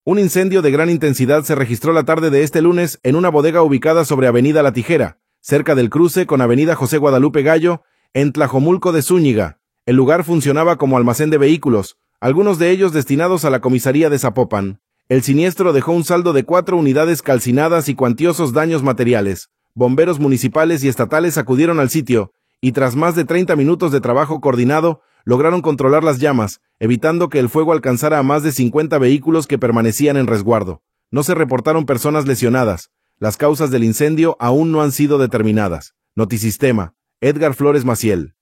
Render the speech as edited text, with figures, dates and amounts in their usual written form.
Un incendio de gran intensidad se registró la tarde de este lunes en una bodega ubicada sobre Avenida La Tijera, cerca del cruce con Avenida José Guadalupe Gallo, en Tlajomulco de Zúñiga. El lugar funcionaba como almacén de vehículos, algunos de ellos destinados a la comisaría de Zapopan. El siniestro dejó un saldo de 4 unidades calcinadas y cuantiosos daños materiales. Bomberos municipales y estatales acudieron al sitio, y tras más de 30 minutos de trabajo coordinado, lograron controlar las llamas, evitando que el fuego alcanzara a más de 50 vehículos que permanecían en resguardo. No se reportaron personas lesionadas. Las causas del incendio aún no han sido determinadas. Notisistema, Edgar Flores Maciel.